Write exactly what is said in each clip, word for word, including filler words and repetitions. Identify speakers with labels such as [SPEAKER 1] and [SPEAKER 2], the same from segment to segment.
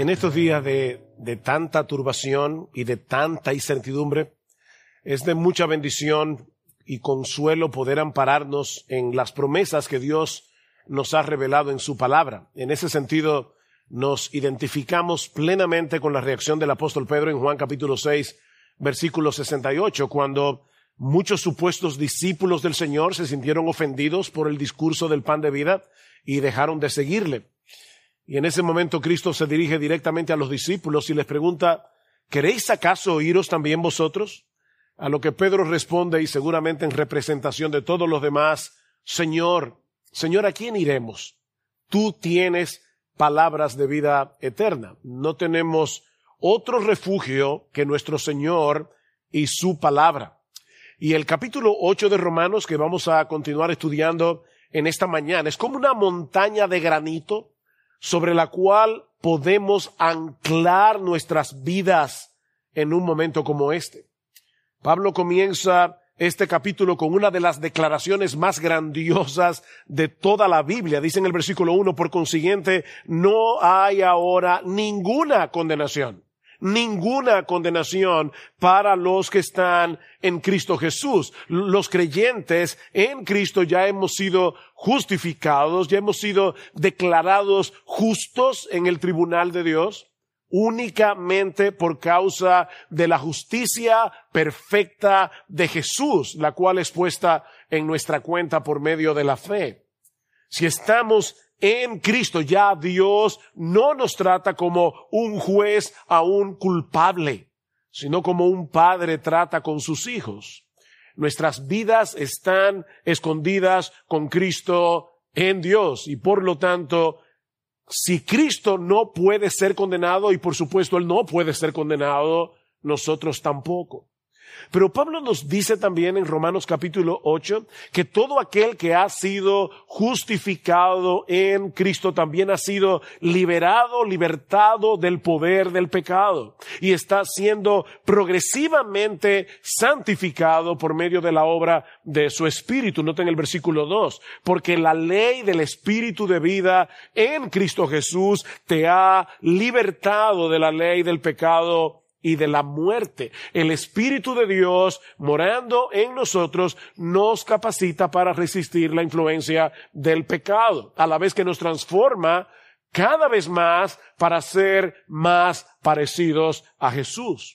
[SPEAKER 1] En estos días de, de tanta turbación y de tanta incertidumbre, es de mucha bendición y consuelo poder ampararnos en las promesas que Dios nos ha revelado en su palabra. En ese sentido, nos identificamos plenamente con la reacción del apóstol Pedro en Juan capítulo seis, versículo sesenta y ocho, cuando muchos supuestos discípulos del Señor se sintieron ofendidos por el discurso del pan de vida y dejaron de seguirle. Y en ese momento Cristo se dirige directamente a los discípulos y les pregunta, ¿queréis acaso iros también vosotros? A lo que Pedro responde, y seguramente en representación de todos los demás, Señor, Señor, ¿a quién iremos? Tú tienes palabras de vida eterna. No tenemos otro refugio que nuestro Señor y su palabra. Y el capítulo ocho de Romanos, que vamos a continuar estudiando en esta mañana, es como una montaña de granito sobre la cual podemos anclar nuestras vidas en un momento como este. Pablo comienza este capítulo con una de las declaraciones más grandiosas de toda la Biblia. Dice en el versículo uno, por consiguiente, no hay ahora ninguna condenación. Ninguna condenación para los que están en Cristo Jesús. Los creyentes en Cristo ya hemos sido justificados, ya hemos sido declarados justos en el tribunal de Dios, únicamente por causa de la justicia perfecta de Jesús, la cual es puesta en nuestra cuenta por medio de la fe. Si estamos en Cristo, ya Dios no nos trata como un juez a un culpable, sino como un padre trata con sus hijos. Nuestras vidas están escondidas con Cristo en Dios y por lo tanto, si Cristo no puede ser condenado, y por supuesto Él no puede ser condenado, nosotros tampoco. Pero Pablo nos dice también en Romanos capítulo ocho que todo aquel que ha sido justificado en Cristo también ha sido liberado, libertado del poder del pecado y está siendo progresivamente santificado por medio de la obra de su Espíritu. Noten el versículo dos, porque la ley del Espíritu de vida en Cristo Jesús te ha libertado de la ley del pecado y de la muerte. El Espíritu de Dios morando en nosotros nos capacita para resistir la influencia del pecado, a la vez que nos transforma cada vez más para ser más parecidos a Jesús.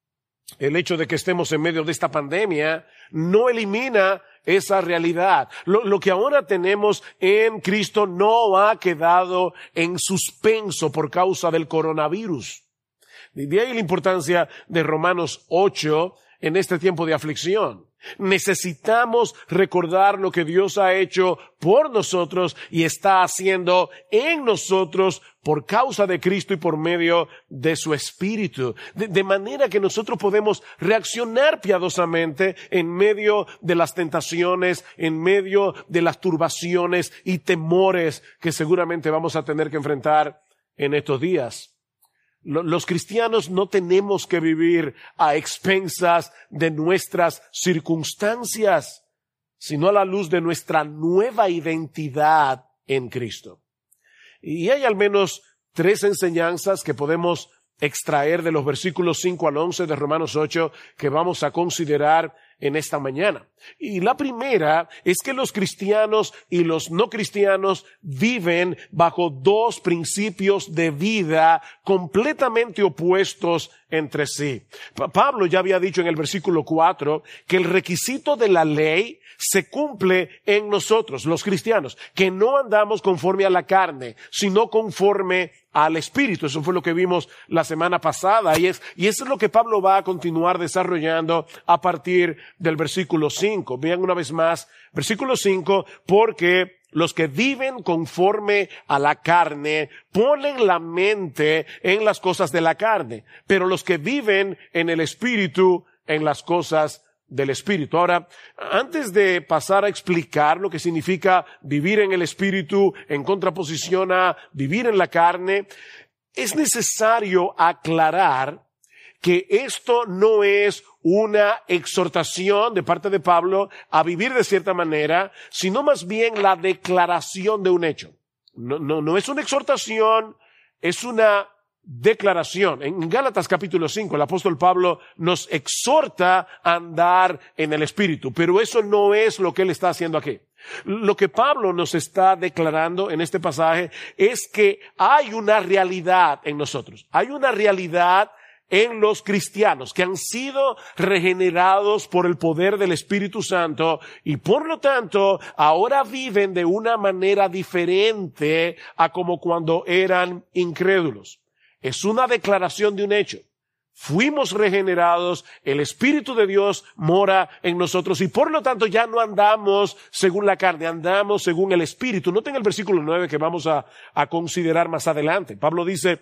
[SPEAKER 1] El hecho de que estemos en medio de esta pandemia no elimina esa realidad. Lo, lo que ahora tenemos en Cristo no ha quedado en suspenso por causa del coronavirus. De ahí la importancia de Romanos ocho en este tiempo de aflicción. Necesitamos recordar lo que Dios ha hecho por nosotros y está haciendo en nosotros por causa de Cristo y por medio de su Espíritu. De, de manera que nosotros podemos reaccionar piadosamente en medio de las tentaciones, en medio de las turbaciones y temores que seguramente vamos a tener que enfrentar en estos días. Los cristianos no tenemos que vivir a expensas de nuestras circunstancias, sino a la luz de nuestra nueva identidad en Cristo. Y hay al menos tres enseñanzas que podemos extraer de los versículos cinco al once de Romanos ocho que vamos a considerar en esta mañana. Y la primera es que los cristianos y los no cristianos viven bajo dos principios de vida completamente opuestos entre sí. Pablo ya había dicho en el versículo cuatro que el requisito de la ley se cumple en nosotros, los cristianos, que no andamos conforme a la carne, sino conforme al Espíritu. Eso fue lo que vimos la semana pasada y es, y eso es lo que Pablo va a continuar desarrollando a partir del versículo cinco. Vean una vez más, versículo cinco, porque los que viven conforme a la carne ponen la mente en las cosas de la carne, pero los que viven en el Espíritu en las cosas del Espíritu. Ahora, antes de pasar a explicar lo que significa vivir en el Espíritu en contraposición a vivir en la carne, es necesario aclarar que esto no es una exhortación de parte de Pablo a vivir de cierta manera, sino más bien la declaración de un hecho. No, no, no es una exhortación, es una declaración. En Gálatas capítulo cinco, el apóstol Pablo nos exhorta a andar en el Espíritu, pero eso no es lo que él está haciendo aquí. Lo que Pablo nos está declarando en este pasaje es que hay una realidad en nosotros, hay una realidad en los cristianos que han sido regenerados por el poder del Espíritu Santo y por lo tanto ahora viven de una manera diferente a como cuando eran incrédulos. Es una declaración de un hecho. Fuimos regenerados, el Espíritu de Dios mora en nosotros y por lo tanto ya no andamos según la carne, andamos según el Espíritu. Noten el versículo nueve que vamos a, a considerar más adelante. Pablo dice: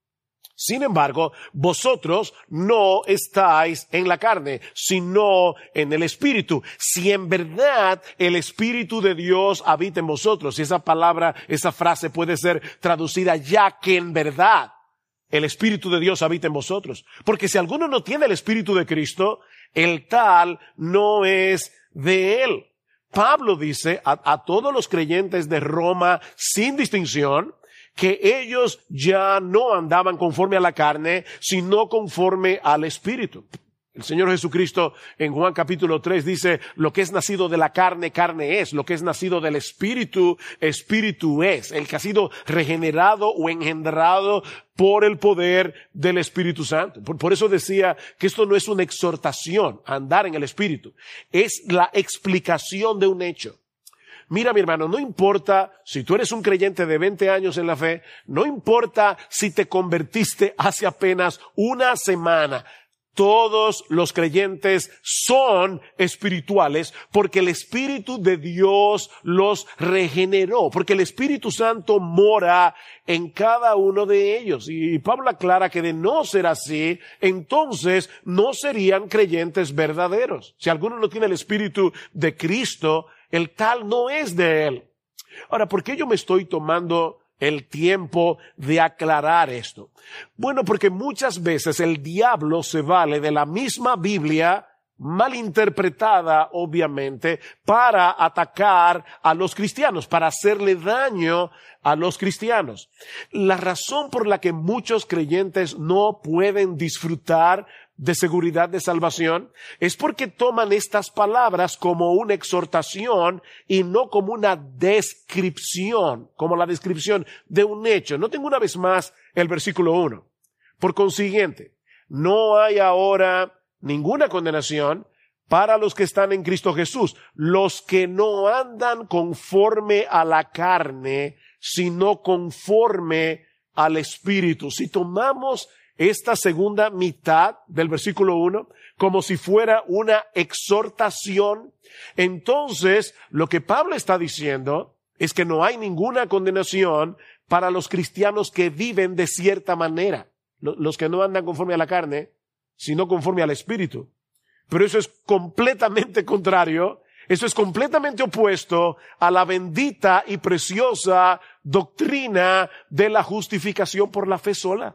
[SPEAKER 1] sin embargo, vosotros no estáis en la carne, sino en el Espíritu. Si en verdad el Espíritu de Dios habita en vosotros, y esa palabra, esa frase puede ser traducida ya que en verdad el Espíritu de Dios habita en vosotros. Porque si alguno no tiene el Espíritu de Cristo, el tal no es de él. Pablo dice a, a todos los creyentes de Roma sin distinción que ellos ya no andaban conforme a la carne, sino conforme al Espíritu. El Señor Jesucristo en Juan capítulo tres dice: lo que es nacido de la carne, carne es; lo que es nacido del Espíritu, Espíritu es. El que ha sido regenerado o engendrado por el poder del Espíritu Santo. Por, por eso decía que esto no es una exhortación a andar en el Espíritu, es la explicación de un hecho. Mira, mi hermano, no importa si tú eres un creyente de veinte años en la fe, no importa si te convertiste hace apenas una semana. Todos los creyentes son espirituales porque el Espíritu de Dios los regeneró, porque el Espíritu Santo mora en cada uno de ellos. Y Pablo aclara que de no ser así, entonces no serían creyentes verdaderos. Si alguno no tiene el Espíritu de Cristo, el tal no es de él. Ahora, ¿por qué yo me estoy tomando el tiempo de aclarar esto? Bueno, porque muchas veces el diablo se vale de la misma Biblia, malinterpretada obviamente, para atacar a los cristianos, para hacerle daño a los cristianos. La razón por la que muchos creyentes no pueden disfrutar de seguridad de salvación es porque toman estas palabras como una exhortación y no como una descripción, como la descripción de un hecho. Noten una vez más el versículo uno. Por consiguiente, no hay ahora ninguna condenación para los que están en Cristo Jesús, los que no andan conforme a la carne, sino conforme al Espíritu. Si tomamos esta segunda mitad del versículo uno como si fuera una exhortación, entonces lo que Pablo está diciendo es que no hay ninguna condenación para los cristianos que viven de cierta manera, los que no andan conforme a la carne, sino conforme al Espíritu. Pero eso es completamente contrario, eso es completamente opuesto a la bendita y preciosa doctrina de la justificación por la fe sola.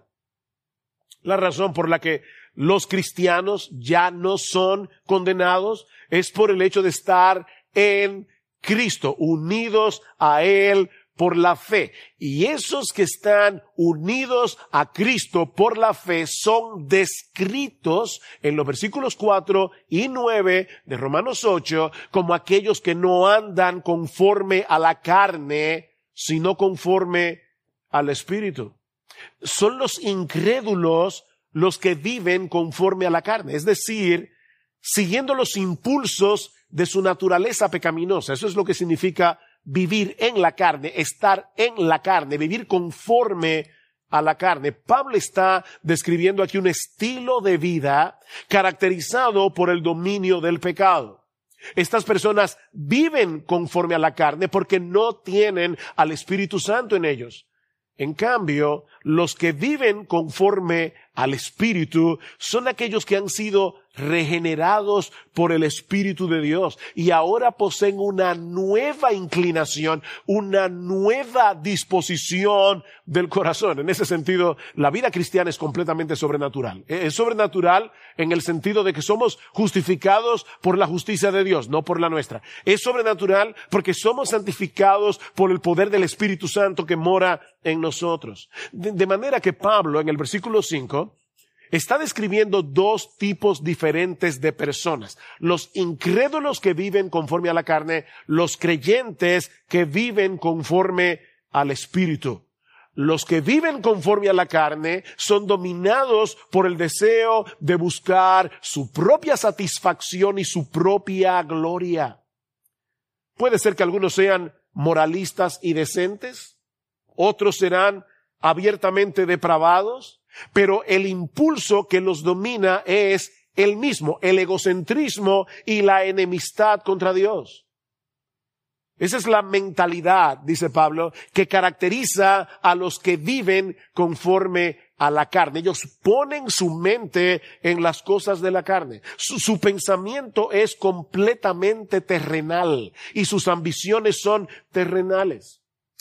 [SPEAKER 1] La razón por la que los cristianos ya no son condenados es por el hecho de estar en Cristo, unidos a Él por la fe. Y esos que están unidos a Cristo por la fe son descritos en los versículos cuatro y nueve de Romanos ocho como aquellos que no andan conforme a la carne, sino conforme al Espíritu. Son los incrédulos los que viven conforme a la carne, es decir, siguiendo los impulsos de su naturaleza pecaminosa. Eso es lo que significa vivir en la carne, estar en la carne, vivir conforme a la carne. Pablo está describiendo aquí un estilo de vida caracterizado por el dominio del pecado. Estas personas viven conforme a la carne porque no tienen al Espíritu Santo en ellos. En cambio, los que viven conforme al Espíritu son aquellos que han sido regenerados por el Espíritu de Dios y ahora poseen una nueva inclinación, una nueva disposición del corazón. En ese sentido, la vida cristiana es completamente sobrenatural. Es sobrenatural en el sentido de que somos justificados por la justicia de Dios, no por la nuestra. Es sobrenatural porque somos santificados por el poder del Espíritu Santo que mora en nosotros. De, de manera que Pablo, en el versículo cinco, está describiendo dos tipos diferentes de personas. Los incrédulos que viven conforme a la carne, los creyentes que viven conforme al Espíritu. Los que viven conforme a la carne son dominados por el deseo de buscar su propia satisfacción y su propia gloria. Puede ser que algunos sean moralistas y decentes, otros serán abiertamente depravados, pero el impulso que los domina es el mismo, el egocentrismo y la enemistad contra Dios. Esa es la mentalidad, dice Pablo, que caracteriza a los que viven conforme a la carne. Ellos ponen su mente en las cosas de la carne. Su, su pensamiento es completamente terrenal y sus ambiciones son terrenales.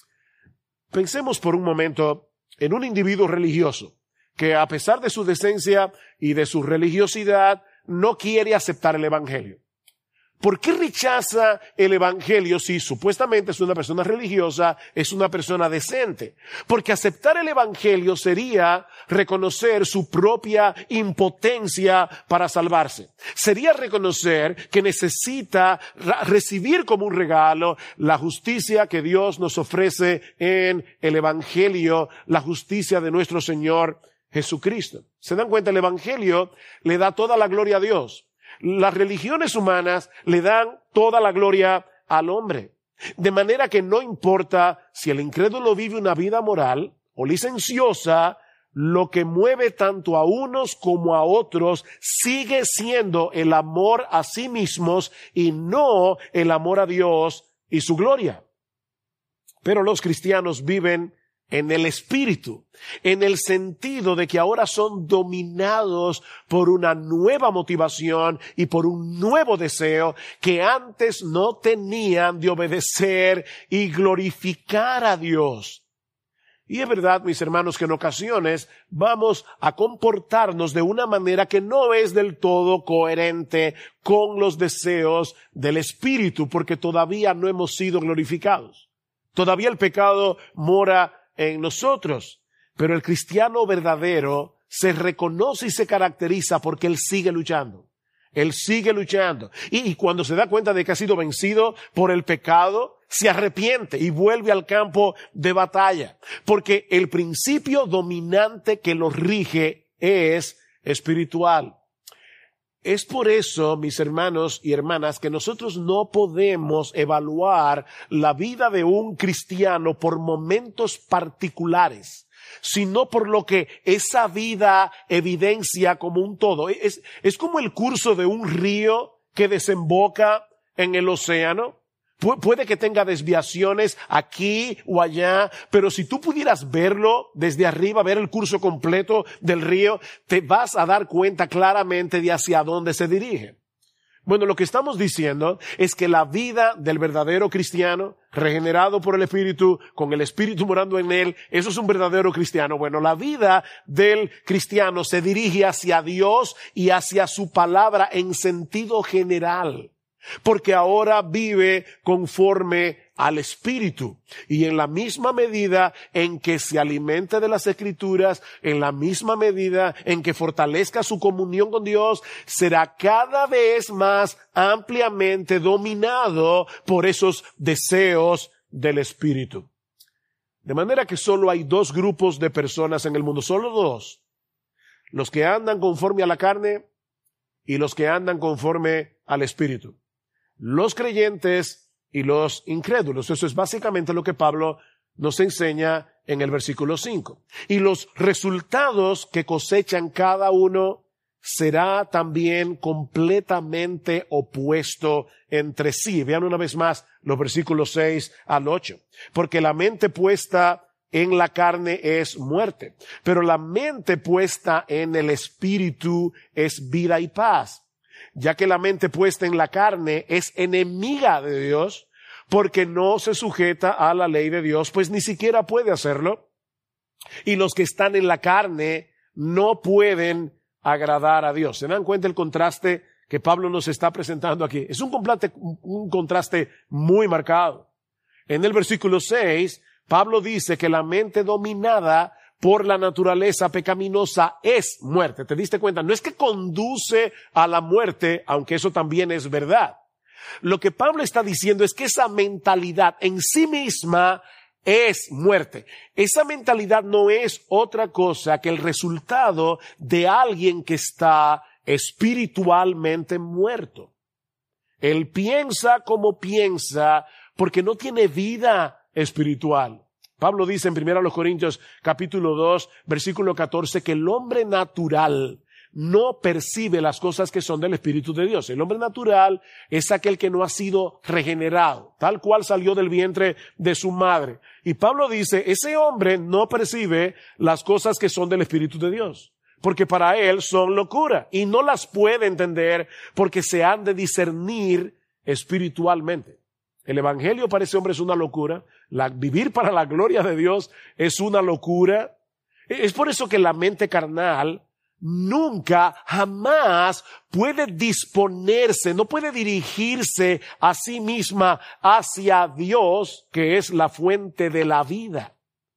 [SPEAKER 1] Pensemos por un momento en un individuo religioso que a pesar de su decencia y de su religiosidad, no quiere aceptar el Evangelio. ¿Por qué rechaza el Evangelio si supuestamente es una persona religiosa, es una persona decente? Porque aceptar el Evangelio sería reconocer su propia impotencia para salvarse. Sería reconocer que necesita recibir como un regalo la justicia que Dios nos ofrece en el Evangelio, la justicia de nuestro Señor Jesucristo. ¿Se dan cuenta? El Evangelio le da toda la gloria a Dios. Las religiones humanas le dan toda la gloria al hombre. De manera que no importa si el incrédulo vive una vida moral o licenciosa, lo que mueve tanto a unos como a otros sigue siendo el amor a sí mismos y no el amor a Dios y su gloria. Pero los cristianos viven en el Espíritu, en el sentido de que ahora son dominados por una nueva motivación y por un nuevo deseo que antes no tenían de obedecer y glorificar a Dios. Y es verdad, mis hermanos, que en ocasiones vamos a comportarnos de una manera que no es del todo coherente con los deseos del Espíritu, porque todavía no hemos sido glorificados. Todavía el pecado mora en nosotros, pero el cristiano verdadero se reconoce y se caracteriza porque él sigue luchando. Él sigue luchando. Y, y cuando se da cuenta de que ha sido vencido por el pecado, se arrepiente y vuelve al campo de batalla. Porque el principio dominante que lo rige es espiritual. Es por eso, mis hermanos y hermanas, que nosotros no podemos evaluar la vida de un cristiano por momentos particulares, sino por lo que esa vida evidencia como un todo. Es, es como el curso de un río que desemboca en el océano. Pu- puede que tenga desviaciones aquí o allá, pero si tú pudieras verlo desde arriba, ver el curso completo del río, te vas a dar cuenta claramente de hacia dónde se dirige. Bueno, lo que estamos diciendo es que la vida del verdadero cristiano, regenerado por el Espíritu, con el Espíritu morando en él, eso es un verdadero cristiano. Bueno, la vida del cristiano se dirige hacia Dios y hacia su palabra en sentido general. Porque ahora vive conforme al Espíritu. Y en la misma medida en que se alimente de las Escrituras, en la misma medida en que fortalezca su comunión con Dios, será cada vez más ampliamente dominado por esos deseos del Espíritu. De manera que solo hay dos grupos de personas en el mundo, solo dos. Los que andan conforme a la carne y los que andan conforme al Espíritu. Los creyentes y los incrédulos. Eso es básicamente lo que Pablo nos enseña en el versículo cinco. Y los resultados que cosechan cada uno será también completamente opuesto entre sí. Vean una vez más los versículos seis al ocho. Porque la mente puesta en la carne es muerte, pero la mente puesta en el espíritu es vida y paz, ya que la mente puesta en la carne es enemiga de Dios, porque no se sujeta a la ley de Dios, pues ni siquiera puede hacerlo. Y los que están en la carne no pueden agradar a Dios. ¿Se dan cuenta el contraste que Pablo nos está presentando aquí? Es un contraste, un contraste muy marcado. En el versículo seis, Pablo dice que la mente dominada por la naturaleza pecaminosa es muerte. ¿Te diste cuenta? No es que conduce a la muerte, aunque eso también es verdad. Lo que Pablo está diciendo es que esa mentalidad en sí misma es muerte. Esa mentalidad no es otra cosa que el resultado de alguien que está espiritualmente muerto. Él piensa como piensa porque no tiene vida espiritual. Pablo dice en primera Corintios capítulo dos, versículo catorce, que el hombre natural no percibe las cosas que son del Espíritu de Dios. El hombre natural es aquel que no ha sido regenerado, tal cual salió del vientre de su madre. Y Pablo dice, ese hombre no percibe las cosas que son del Espíritu de Dios, porque para él son locura y no las puede entender porque se han de discernir espiritualmente. El evangelio para ese hombre es una locura. La, vivir para la gloria de Dios es una locura. Es por eso que la mente carnal nunca, jamás puede disponerse, no puede dirigirse a sí misma hacia Dios, que es la fuente de la vida.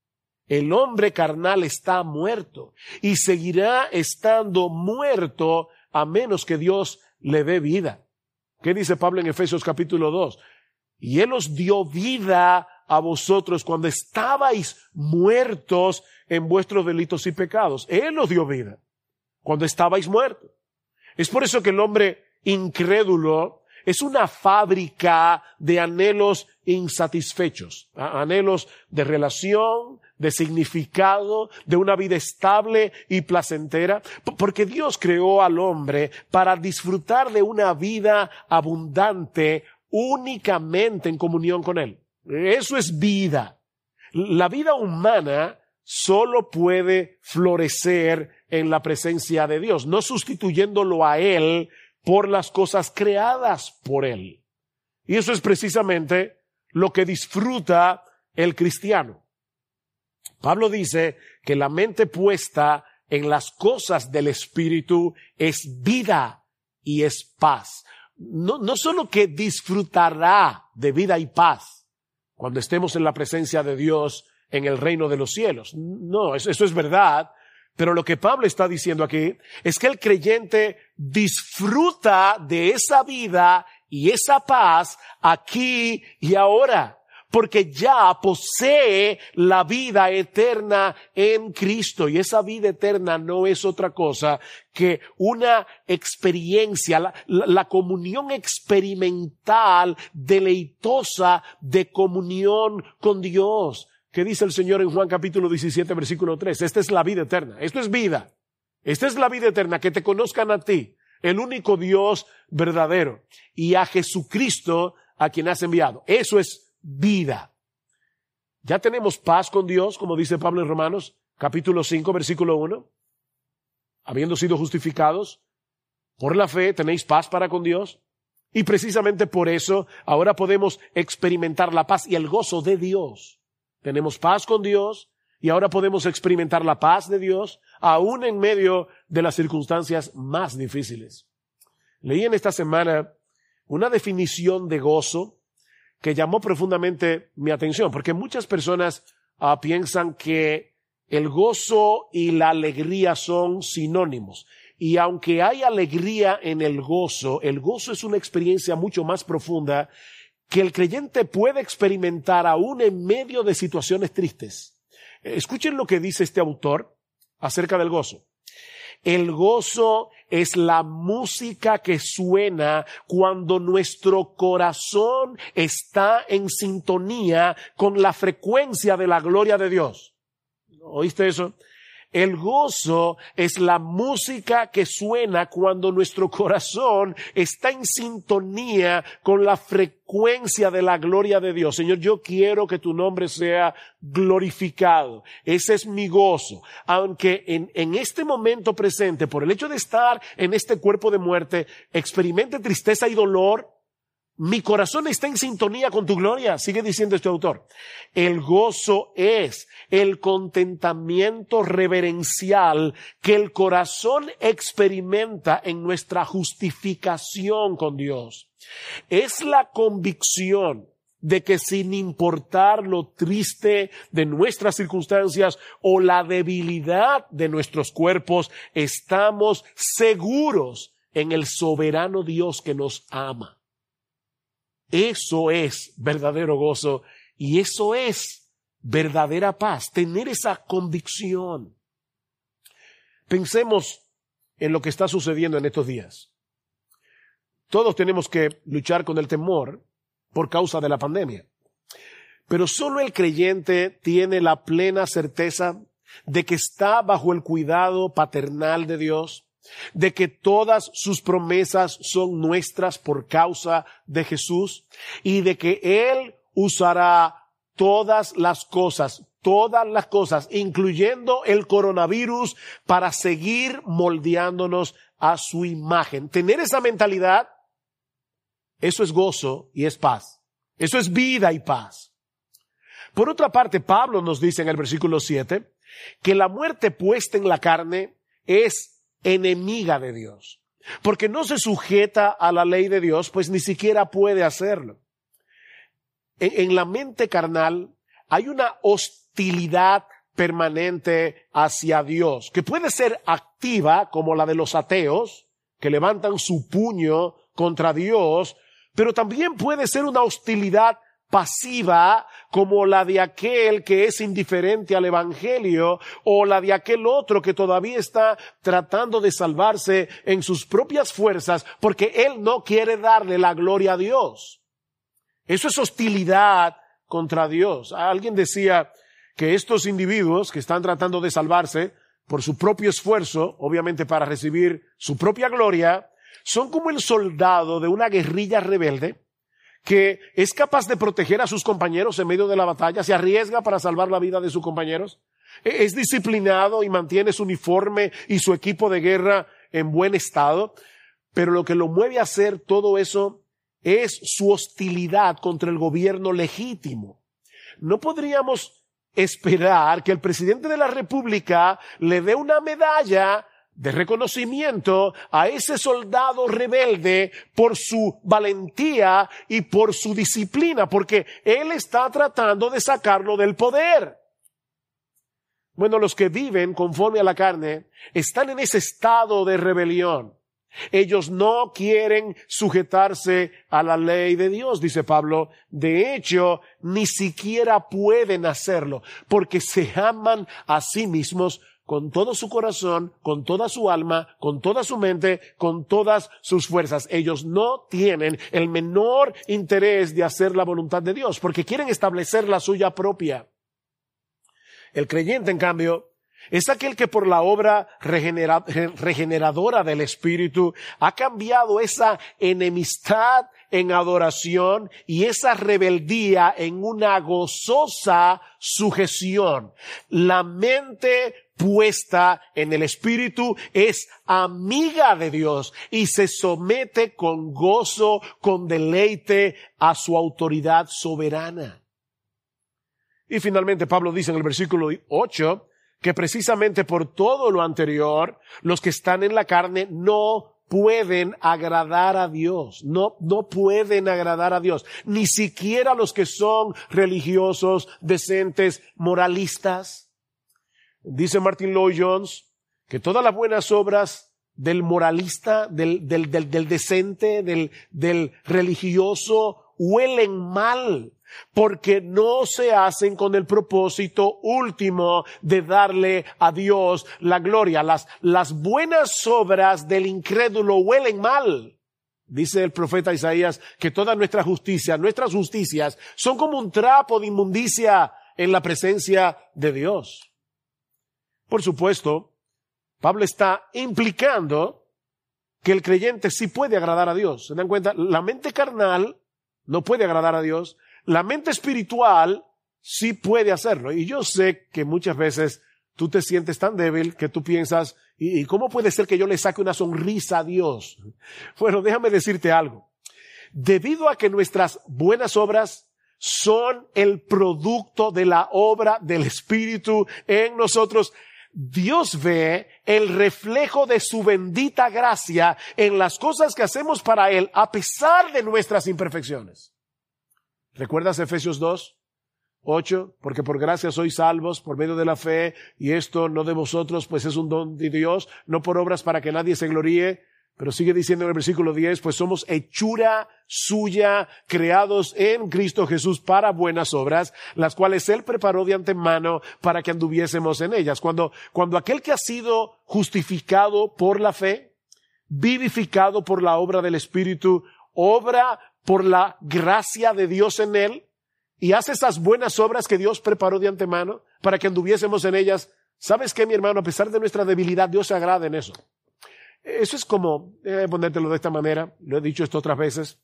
[SPEAKER 1] El hombre carnal está muerto y seguirá estando muerto a menos que Dios le dé vida. ¿Qué dice Pablo en Efesios capítulo dos? Y Él os dio vida a vosotros cuando estabais muertos en vuestros delitos y pecados. Él os dio vida cuando estabais muertos. Es por eso que el hombre incrédulo es una fábrica de anhelos insatisfechos, anhelos de relación, de significado, de una vida estable y placentera, porque Dios creó al hombre para disfrutar de una vida abundante únicamente en comunión con Él. Eso es vida. La vida humana solo puede florecer en la presencia de Dios, no sustituyéndolo a Él por las cosas creadas por Él. Y eso es precisamente lo que disfruta el cristiano. Pablo dice que la mente puesta en las cosas del Espíritu es vida y es paz. No, no solo que disfrutará de vida y paz cuando estemos en la presencia de Dios en el reino de los cielos. No, eso, eso es verdad. Pero lo que Pablo está diciendo aquí es que el creyente disfruta de esa vida y esa paz aquí y ahora, porque ya posee la vida eterna en Cristo. Y esa vida eterna no es otra cosa que una experiencia, la, la, la comunión experimental, deleitosa de comunión con Dios. ¿Qué dice el Señor en Juan capítulo diecisiete, versículo tres? Esta es la vida eterna. Esto es vida. Esta es la vida eterna, que te conozcan a ti, el único Dios verdadero, y a Jesucristo a quien has enviado. Eso es vida. Ya tenemos paz con Dios, como dice Pablo en Romanos capítulo cinco, versículo uno. Habiendo sido justificados por la fe, tenéis paz para con Dios. Y precisamente por eso ahora podemos experimentar la paz y el gozo de Dios. Tenemos paz con Dios y ahora podemos experimentar la paz de Dios aún en medio de las circunstancias más difíciles. Leí en esta semana una definición de gozo que llamó profundamente mi atención, porque muchas personas uh, piensan que el gozo y la alegría son sinónimos. Y aunque hay alegría en el gozo, el gozo es una experiencia mucho más profunda que el creyente puede experimentar aún en medio de situaciones tristes. Escuchen lo que dice este autor acerca del gozo. El gozo es la música que suena cuando nuestro corazón está en sintonía con la frecuencia de la gloria de Dios. ¿Oíste eso? El gozo es la música que suena cuando nuestro corazón está en sintonía con la frecuencia de la gloria de Dios. Señor, yo quiero que tu nombre sea glorificado. Ese es mi gozo. Aunque en, en este momento presente, por el hecho de estar en este cuerpo de muerte, experimente tristeza y dolor, mi corazón está en sintonía con tu gloria, sigue diciendo este autor. El gozo es el contentamiento reverencial que el corazón experimenta en nuestra justificación con Dios. Es la convicción de que sin importar lo triste de nuestras circunstancias o la debilidad de nuestros cuerpos, estamos seguros en el soberano Dios que nos ama. Eso es verdadero gozo y eso es verdadera paz, tener esa convicción. Pensemos en lo que está sucediendo en estos días. Todos tenemos que luchar con el temor por causa de la pandemia, pero solo el creyente tiene la plena certeza de que está bajo el cuidado paternal de Dios, de que todas sus promesas son nuestras por causa de Jesús y de que Él usará todas las cosas, todas las cosas, incluyendo el coronavirus, para seguir moldeándonos a su imagen. Tener esa mentalidad, eso es gozo y es paz. Eso es vida y paz. Por otra parte, Pablo nos dice en el versículo siete que la muerte puesta en la carne es enemiga de Dios, porque no se sujeta a la ley de Dios, pues ni siquiera puede hacerlo. En, en la mente carnal hay una hostilidad permanente hacia Dios, que puede ser activa, como la de los ateos, que levantan su puño contra Dios, pero también puede ser una hostilidad pasiva, como la de aquel que es indiferente al evangelio, o la de aquel otro que todavía está tratando de salvarse en sus propias fuerzas porque él no quiere darle la gloria a Dios. Eso es hostilidad contra Dios. Alguien decía que estos individuos que están tratando de salvarse por su propio esfuerzo, obviamente para recibir su propia gloria, son como el soldado de una guerrilla rebelde que es capaz de proteger a sus compañeros en medio de la batalla, se arriesga para salvar la vida de sus compañeros, es disciplinado y mantiene su uniforme y su equipo de guerra en buen estado, pero lo que lo mueve a hacer todo eso es su hostilidad contra el gobierno legítimo. No podríamos esperar que el presidente de la República le dé una medalla de reconocimiento a ese soldado rebelde por su valentía y por su disciplina, porque él está tratando de sacarlo del poder. Bueno, los que viven conforme a la carne están en ese estado de rebelión. Ellos no quieren sujetarse a la ley de Dios, dice Pablo. De hecho, ni siquiera pueden hacerlo, porque se aman a sí mismos con todo su corazón, con toda su alma, con toda su mente, con todas sus fuerzas. Ellos no tienen el menor interés de hacer la voluntad de Dios, porque quieren establecer la suya propia. El creyente, en cambio, es aquel que por la obra regenera, regeneradora del Espíritu ha cambiado esa enemistad en adoración y esa rebeldía en una gozosa sujeción. La mente puesta en el Espíritu es amiga de Dios y se somete con gozo, con deleite a su autoridad soberana. Y finalmente Pablo dice en el versículo ocho que precisamente por todo lo anterior, los que están en la carne no pueden agradar a Dios, no, no pueden agradar a Dios, ni siquiera los que son religiosos, decentes, moralistas. Dice Martin Lloyd-Jones que todas las buenas obras del moralista, del, del, del, del decente, del, del religioso, huelen mal, porque no se hacen con el propósito último de darle a Dios la gloria. Las, las buenas obras del incrédulo huelen mal. Dice el profeta Isaías que toda nuestra justicia, nuestras justicias son como un trapo de inmundicia en la presencia de Dios. Por supuesto, Pablo está implicando que el creyente sí puede agradar a Dios. ¿Se dan cuenta? La mente carnal no puede agradar a Dios. La mente espiritual sí puede hacerlo. Y yo sé que muchas veces tú te sientes tan débil que tú piensas, ¿y cómo puede ser que yo le saque una sonrisa a Dios? Bueno, déjame decirte algo. Debido a que nuestras buenas obras son el producto de la obra del Espíritu en nosotros, Dios ve el reflejo de su bendita gracia en las cosas que hacemos para Él a pesar de nuestras imperfecciones. ¿Recuerdas Efesios dos, ocho? Porque por gracia sois salvos por medio de la fe, y esto no de vosotros, pues es un don de Dios, no por obras para que nadie se gloríe. Pero sigue diciendo en el versículo diez, pues somos hechura suya, creados en Cristo Jesús para buenas obras, las cuales Él preparó de antemano para que anduviésemos en ellas. Cuando, cuando aquel que ha sido justificado por la fe, vivificado por la obra del Espíritu, obra por la gracia de Dios en Él, y hace esas buenas obras que Dios preparó de antemano para que anduviésemos en ellas, ¿sabes qué, mi hermano? A pesar de nuestra debilidad, Dios se agrada en eso. Eso es como, eh, ponértelo de esta manera, lo he dicho esto otras veces,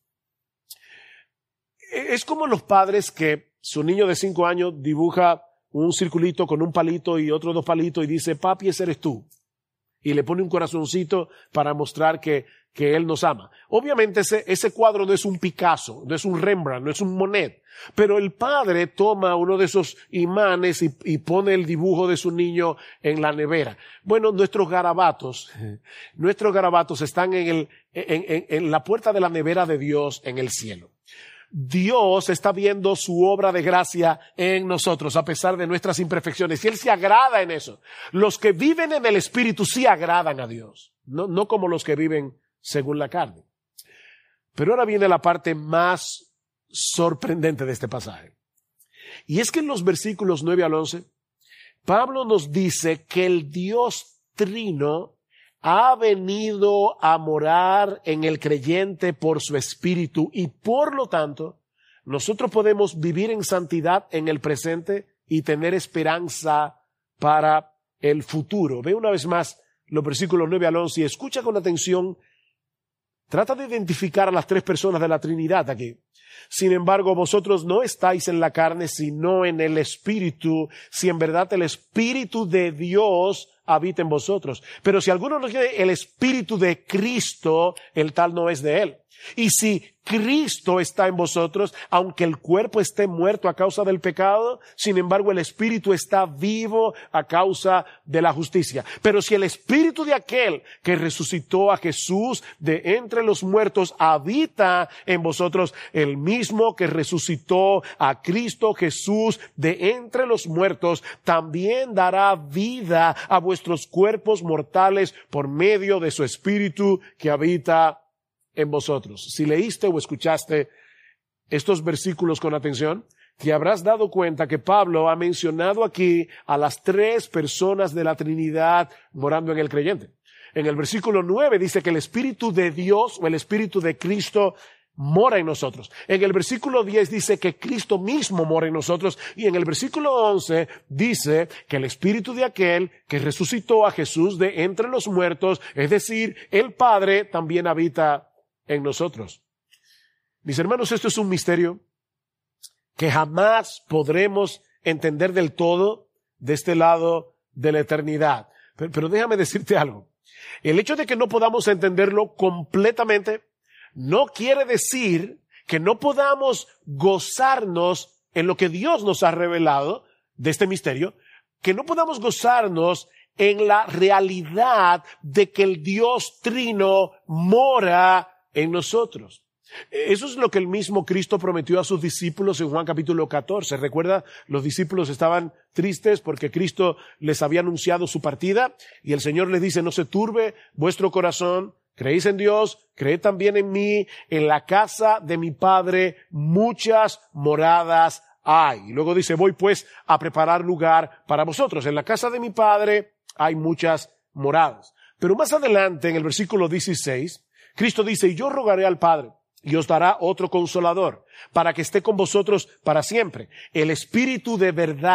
[SPEAKER 1] es como los padres que su niño de cinco años dibuja un circulito con un palito y otros dos palitos y dice, papi, ese eres tú. Y le pone un corazoncito para mostrar que, que él nos ama. Obviamente ese, ese cuadro no es un Picasso, no es un Rembrandt, no es un Monet. Pero el padre toma uno de esos imanes y, y pone el dibujo de su niño en la nevera. Bueno, nuestros garabatos, nuestros garabatos están en, el, en, en, en la puerta de la nevera de Dios en el cielo. Dios está viendo su obra de gracia en nosotros a pesar de nuestras imperfecciones y Él se agrada en eso. Los que viven en el Espíritu sí agradan a Dios, no, no como los que viven según la carne. Pero ahora viene la parte más sorprendente de este pasaje. Y es que en los versículos nueve al once, Pablo nos dice que el Dios Trino ha venido a morar en el creyente por su Espíritu y por lo tanto nosotros podemos vivir en santidad en el presente y tener esperanza para el futuro. Ve una vez más los versículos nueve al once y escucha con atención. Trata de identificar a las tres personas de la Trinidad aquí. Sin embargo, vosotros no estáis en la carne, sino en el Espíritu, si en verdad el Espíritu de Dios habita en vosotros. Pero si alguno no tiene el Espíritu de Cristo, el tal no es de Él. Y si Cristo está en vosotros, aunque el cuerpo esté muerto a causa del pecado, sin embargo el Espíritu está vivo a causa de la justicia. Pero si el Espíritu de aquel que resucitó a Jesús de entre los muertos habita en vosotros, el mismo que resucitó a Cristo Jesús de entre los muertos, también dará vida a vuestros cuerpos mortales por medio de su Espíritu que habita en vosotros. Si leíste o escuchaste estos versículos con atención, te habrás dado cuenta que Pablo ha mencionado aquí a las tres personas de la Trinidad morando en el creyente. En el versículo nueve dice que el Espíritu de Dios o el Espíritu de Cristo mora en nosotros. En el versículo diez dice que Cristo mismo mora en nosotros y en el versículo once dice que el Espíritu de aquel que resucitó a Jesús de entre los muertos, es decir, el Padre, también habita en nosotros. Mis hermanos, esto es un misterio que jamás podremos entender del todo de este lado de la eternidad. Pero, pero déjame decirte algo. El hecho de que no podamos entenderlo completamente no quiere decir que no podamos gozarnos en lo que Dios nos ha revelado de este misterio, que no podamos gozarnos en la realidad de que el Dios Trino mora en nosotros. Eso es lo que el mismo Cristo prometió a sus discípulos en Juan capítulo catorce. Recuerda, los discípulos estaban tristes porque Cristo les había anunciado su partida y el Señor les dice, no se turbe vuestro corazón, creéis en Dios, creed también en mí, en la casa de mi Padre muchas moradas hay. Y luego dice, voy pues a preparar lugar para vosotros. En la casa de mi Padre hay muchas moradas. Pero más adelante, en el versículo dieciséis, Cristo dice, y yo rogaré al Padre, y os dará otro consolador, para que esté con vosotros para siempre, el Espíritu de verdad,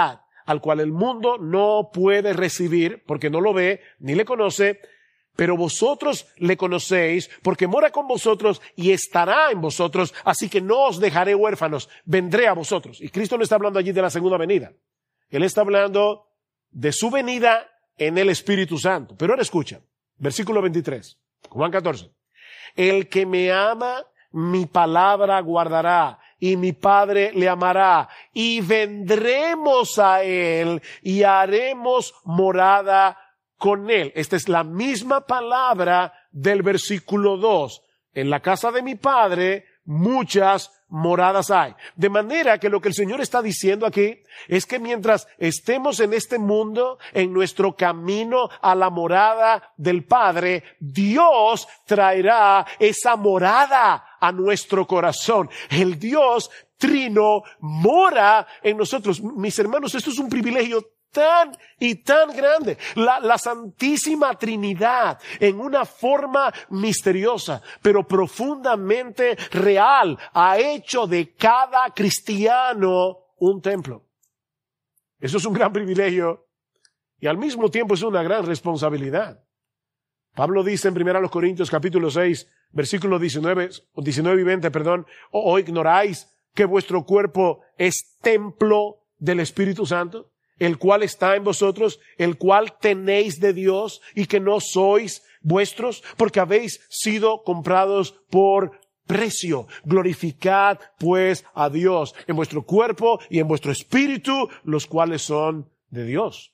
[SPEAKER 1] al cual el mundo no puede recibir porque no lo ve ni le conoce, pero vosotros le conocéis porque mora con vosotros y estará en vosotros, así que no os dejaré huérfanos, vendré a vosotros. Y Cristo no está hablando allí de la segunda venida. Él está hablando de su venida en el Espíritu Santo. Pero ahora escucha, versículo veintitrés, Juan catorce. El que me ama, mi palabra guardará, y mi Padre le amará, y vendremos a él, y haremos morada con él. Esta es la misma palabra del versículo dos. En la casa de mi Padre muchas moradas hay. De manera que lo que el Señor está diciendo aquí es que mientras estemos en este mundo, en nuestro camino a la morada del Padre, Dios traerá esa morada a nuestro corazón. El Dios Trino mora en nosotros. Mis hermanos, esto es un privilegio tan y tan grande. La, la Santísima Trinidad en una forma misteriosa, pero profundamente real, ha hecho de cada cristiano un templo. Eso es un gran privilegio y al mismo tiempo es una gran responsabilidad. Pablo dice en primera Corintios capítulo seis, versículos diecinueve, diecinueve y veinte, perdón, ¿o, o ignoráis que vuestro cuerpo es templo del Espíritu Santo, el cual está en vosotros, el cual tenéis de Dios y que no sois vuestros, porque habéis sido comprados por precio? Glorificad pues a Dios en vuestro cuerpo y en vuestro espíritu, los cuales son de Dios.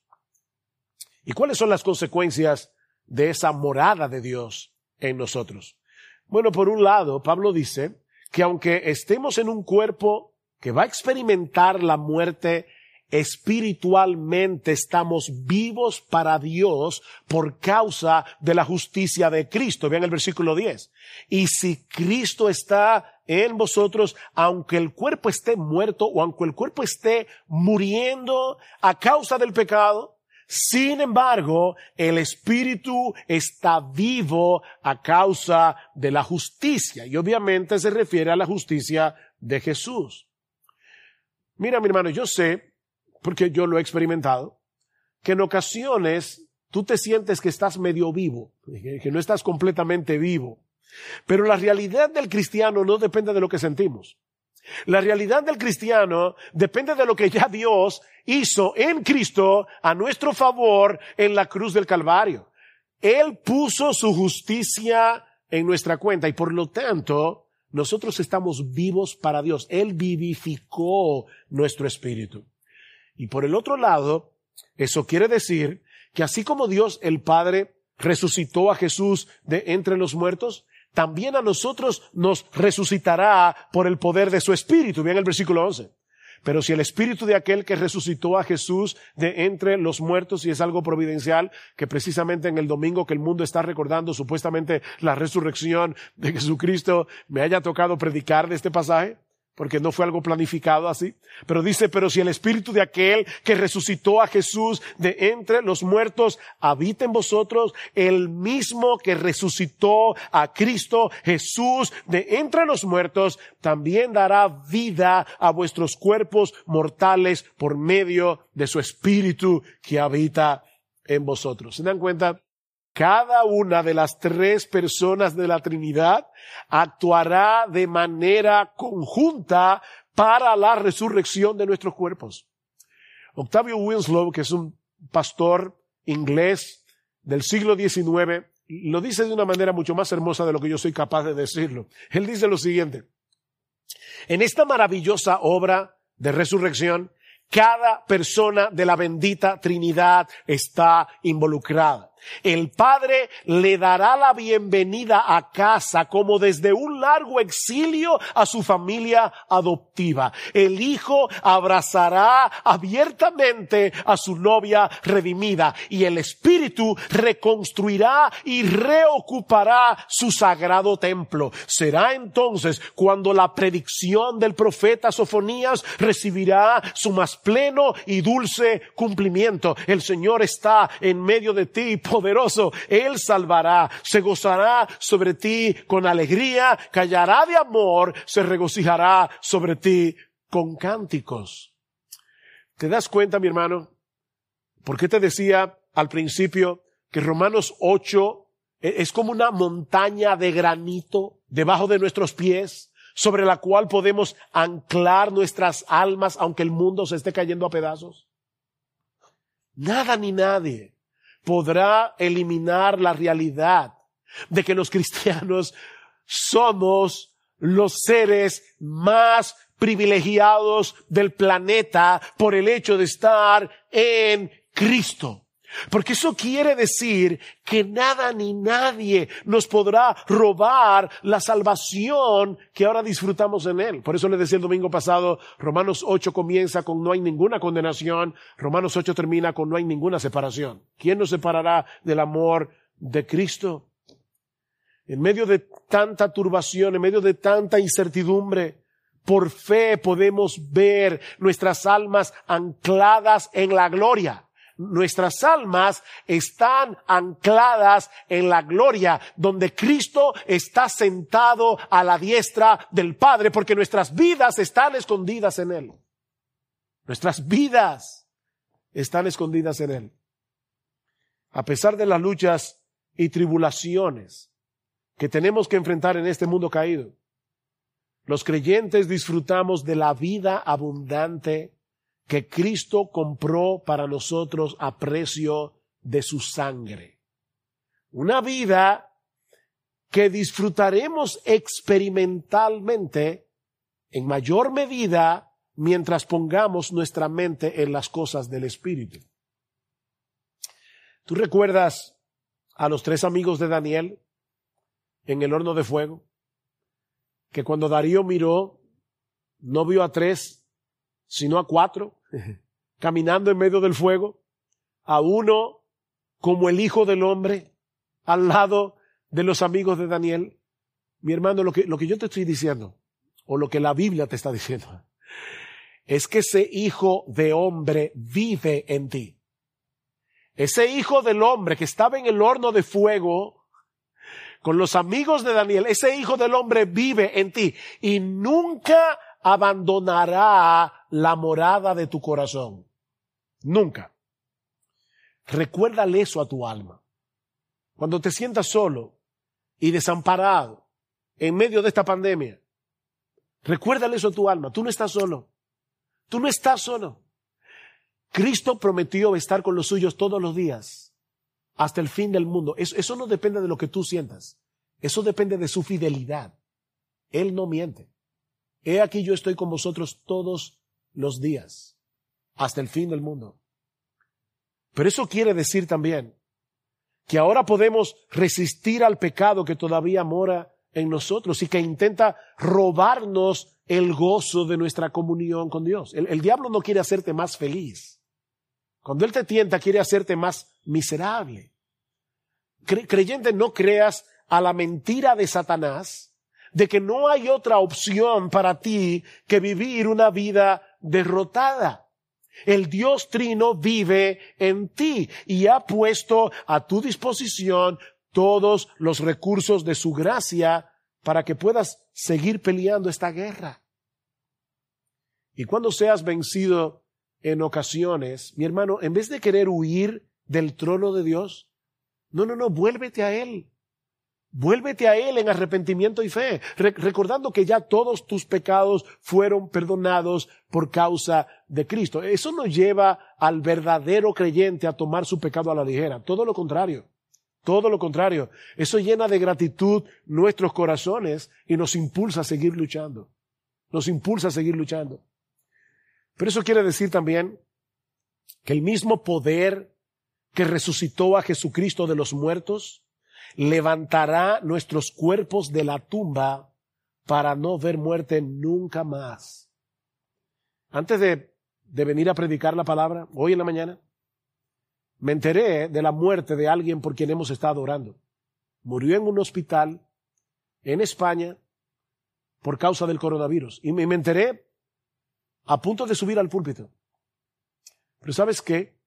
[SPEAKER 1] ¿Y cuáles son las consecuencias de esa morada de Dios en nosotros? Bueno, por un lado, Pablo dice que aunque estemos en un cuerpo que va a experimentar la muerte, espiritualmente estamos vivos para Dios por causa de la justicia de Cristo. Vean el versículo diez. Y si Cristo está en vosotros, aunque el cuerpo esté muerto o aunque el cuerpo esté muriendo a causa del pecado, sin embargo, el espíritu está vivo a causa de la justicia. Y obviamente se refiere a la justicia de Jesús. Mira, mi hermano, yo sé, porque yo lo he experimentado, que en ocasiones tú te sientes que estás medio vivo, que no estás completamente vivo. Pero la realidad del cristiano no depende de lo que sentimos. La realidad del cristiano depende de lo que ya Dios hizo en Cristo a nuestro favor en la cruz del Calvario. Él puso su justicia en nuestra cuenta y por lo tanto nosotros estamos vivos para Dios. Él vivificó nuestro espíritu. Y por el otro lado, eso quiere decir que así como Dios el Padre resucitó a Jesús de entre los muertos, también a nosotros nos resucitará por el poder de su Espíritu. Vean el versículo once. Pero si el Espíritu de aquel que resucitó a Jesús de entre los muertos, y es algo providencial, que precisamente en el domingo que el mundo está recordando supuestamente la resurrección de Jesucristo, me haya tocado predicar de este pasaje, porque no fue algo planificado así. Pero dice, pero si el Espíritu de aquel que resucitó a Jesús de entre los muertos habita en vosotros, el mismo que resucitó a Cristo Jesús de entre los muertos, también dará vida a vuestros cuerpos mortales por medio de su Espíritu que habita en vosotros. ¿Se dan cuenta? Cada una de las tres personas de la Trinidad actuará de manera conjunta para la resurrección de nuestros cuerpos. Octavio Winslow, que es un pastor inglés del siglo diecinueve, lo dice de una manera mucho más hermosa de lo que yo soy capaz de decirlo. Él dice lo siguiente: en esta maravillosa obra de resurrección, cada persona de la bendita Trinidad está involucrada. El Padre le dará la bienvenida a casa como desde un largo exilio a su familia adoptiva. El Hijo abrazará abiertamente a su novia redimida y el Espíritu reconstruirá y reocupará su sagrado templo. Será entonces cuando la predicción del profeta Sofonías recibirá su más pleno y dulce cumplimiento. El Señor está en medio de ti, poderoso. Él salvará, se gozará sobre ti con alegría, callará de amor, se regocijará sobre ti con cánticos. ¿Te das cuenta, mi hermano? ¿Por qué te decía al principio que Romanos ocho es como una montaña de granito debajo de nuestros pies, sobre la cual podemos anclar nuestras almas aunque el mundo se esté cayendo a pedazos? Nada ni nadie podrá eliminar la realidad de que los cristianos somos los seres más privilegiados del planeta por el hecho de estar en Cristo. Porque eso quiere decir que nada ni nadie nos podrá robar la salvación que ahora disfrutamos en Él. Por eso le decía el domingo pasado, Romanos ocho comienza con no hay ninguna condenación, Romanos ocho termina con no hay ninguna separación. ¿Quién nos separará del amor de Cristo? En medio de tanta turbación, en medio de tanta incertidumbre, por fe podemos ver nuestras almas ancladas en la gloria. Nuestras almas están ancladas en la gloria, donde Cristo está sentado a la diestra del Padre, porque nuestras vidas están escondidas en Él. Nuestras vidas están escondidas en Él. A pesar de las luchas y tribulaciones que tenemos que enfrentar en este mundo caído, los creyentes disfrutamos de la vida abundante que Cristo compró para nosotros a precio de su sangre. Una vida que disfrutaremos experimentalmente en mayor medida mientras pongamos nuestra mente en las cosas del Espíritu. ¿Tú recuerdas a los tres amigos de Daniel en el horno de fuego? Que cuando Darío miró, no vio a tres, sino a cuatro, caminando en medio del fuego, a uno como el Hijo del Hombre, al lado de los amigos de Daniel. Mi hermano, lo que, lo que yo te estoy diciendo, o lo que la Biblia te está diciendo, es que ese Hijo de Hombre vive en ti. Ese Hijo del Hombre que estaba en el horno de fuego, con los amigos de Daniel, ese Hijo del Hombre vive en ti y nunca abandonará la morada de tu corazón. Nunca. Recuérdale eso a tu alma. Cuando te sientas solo y desamparado en medio de esta pandemia, recuérdale eso a tu alma. Tú no estás solo. Tú no estás solo. Cristo prometió estar con los suyos todos los días hasta el fin del mundo. Eso, eso no depende de lo que tú sientas. Eso depende de su fidelidad. Él no miente. He aquí yo estoy con vosotros todos los días, hasta el fin del mundo. Pero eso quiere decir también que ahora podemos resistir al pecado que todavía mora en nosotros y que intenta robarnos el gozo de nuestra comunión con Dios. El, el diablo no quiere hacerte más feliz. Cuando él te tienta, quiere hacerte más miserable. Cre- creyente, no creas a la mentira de Satanás de que no hay otra opción para ti que vivir una vida derrotada. El Dios Trino vive en ti y ha puesto a tu disposición todos los recursos de su gracia para que puedas seguir peleando esta guerra. Y cuando seas vencido en ocasiones, mi hermano, en vez de querer huir del trono de Dios, no, no, no, vuélvete a Él. Vuélvete a Él en arrepentimiento y fe, re- recordando que ya todos tus pecados fueron perdonados por causa de Cristo. Eso no lleva al verdadero creyente a tomar su pecado a la ligera. Todo lo contrario. Todo lo contrario. Eso llena de gratitud nuestros corazones y nos impulsa a seguir luchando. Nos impulsa a seguir luchando. Pero eso quiere decir también que el mismo poder que resucitó a Jesucristo de los muertos levantará nuestros cuerpos de la tumba para no ver muerte nunca más. Antes de, de venir a predicar la palabra, hoy en la mañana, me enteré de la muerte de alguien por quien hemos estado orando. Murió en un hospital en España por causa del coronavirus. Y me, me enteré a punto de subir al púlpito. Pero ¿sabes qué?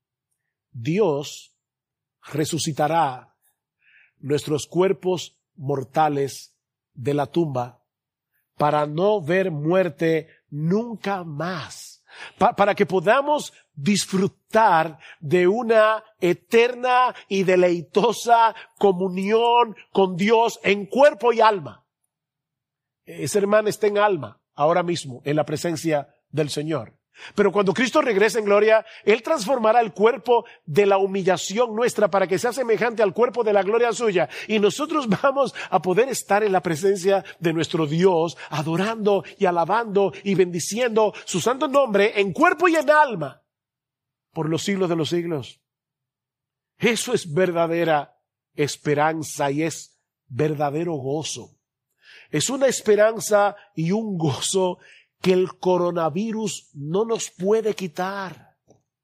[SPEAKER 1] Dios resucitará nuestros cuerpos mortales de la tumba para no ver muerte nunca más. Pa- para que podamos disfrutar de una eterna y deleitosa comunión con Dios en cuerpo y alma. Ese hermano está en alma ahora mismo en la presencia del Señor. Pero cuando Cristo regrese en gloria, Él transformará el cuerpo de la humillación nuestra para que sea semejante al cuerpo de la gloria suya. Y nosotros vamos a poder estar en la presencia de nuestro Dios, adorando y alabando y bendiciendo su santo nombre en cuerpo y en alma por los siglos de los siglos. Eso es verdadera esperanza y es verdadero gozo. Es una esperanza y un gozo que el coronavirus no nos puede quitar.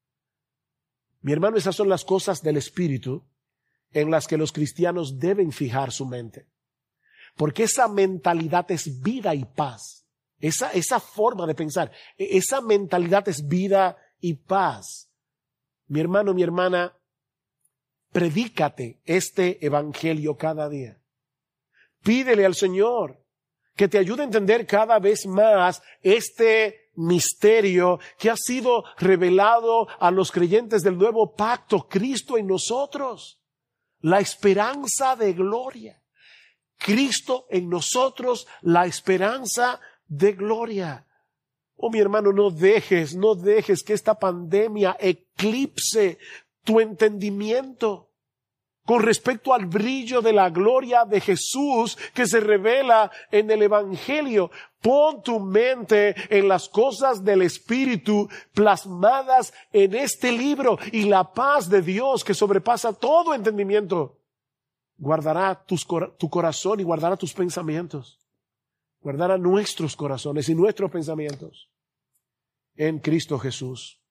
[SPEAKER 1] Mi hermano, esas son las cosas del Espíritu en las que los cristianos deben fijar su mente. Porque esa mentalidad es vida y paz. Esa, esa forma de pensar, esa mentalidad es vida y paz. Mi hermano, mi hermana, predícate este evangelio cada día. Pídele al Señor que te ayude a entender cada vez más este misterio que ha sido revelado a los creyentes del nuevo pacto, Cristo en nosotros, la esperanza de gloria. Cristo en nosotros, la esperanza de gloria. Oh, mi hermano, no dejes, no dejes que esta pandemia eclipse tu entendimiento con respecto al brillo de la gloria de Jesús que se revela en el Evangelio. Pon tu mente en las cosas del Espíritu plasmadas en este libro y la paz de Dios que sobrepasa todo entendimiento guardará tus, tu corazón y guardará tus pensamientos. Guardará nuestros corazones y nuestros pensamientos en Cristo Jesús.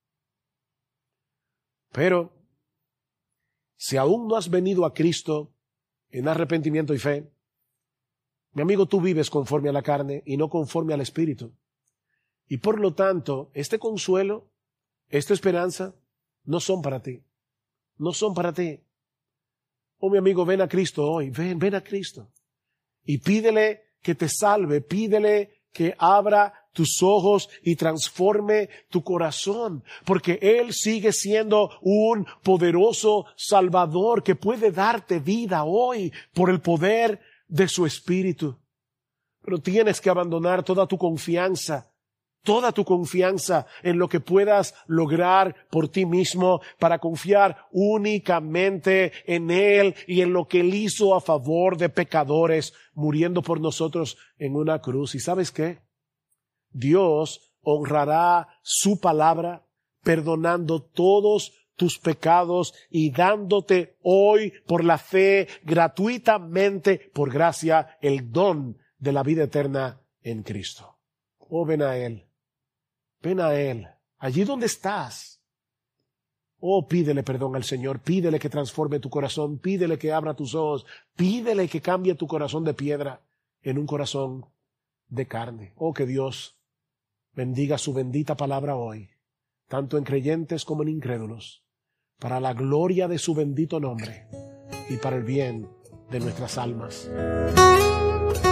[SPEAKER 1] Pero si aún no has venido a Cristo en arrepentimiento y fe, mi amigo, tú vives conforme a la carne y no conforme al Espíritu. Y por lo tanto, este consuelo, esta esperanza, no son para ti. No son para ti. Oh, mi amigo, ven a Cristo hoy. Ven, ven a Cristo. Y pídele que te salve. Pídele que abra tus ojos y transforme tu corazón, porque Él sigue siendo un poderoso Salvador que puede darte vida hoy por el poder de su Espíritu. Pero tienes que abandonar toda tu confianza, toda tu confianza en lo que puedas lograr por ti mismo para confiar únicamente en Él y en lo que Él hizo a favor de pecadores, muriendo por nosotros en una cruz. ¿Y sabes qué? Dios honrará su palabra, perdonando todos tus pecados y dándote hoy por la fe gratuitamente, por gracia, el don de la vida eterna en Cristo. Oh, ven a Él, ven a Él, allí donde estás. Oh, pídele perdón al Señor, pídele que transforme tu corazón, pídele que abra tus ojos, pídele que cambie tu corazón de piedra en un corazón de carne. Oh, que Dios bendiga su bendita palabra hoy, tanto en creyentes como en incrédulos, para la gloria de su bendito nombre y para el bien de nuestras almas.